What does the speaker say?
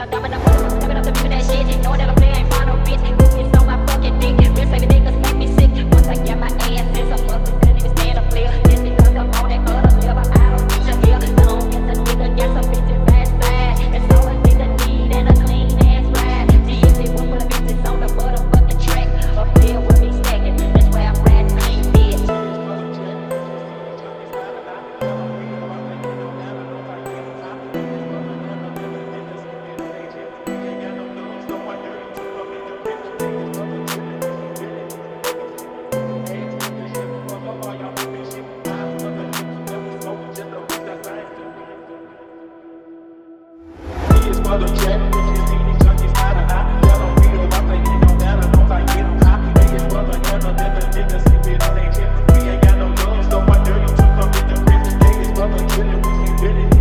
For the check, if you see these junkies out of eye, tell them real about the it don't matter, don't like get them high. They is brother, never let the niggas sleep it on their chest. We ain't got no love, so why dare you to come in the crib? They is brother, killing, we can get it.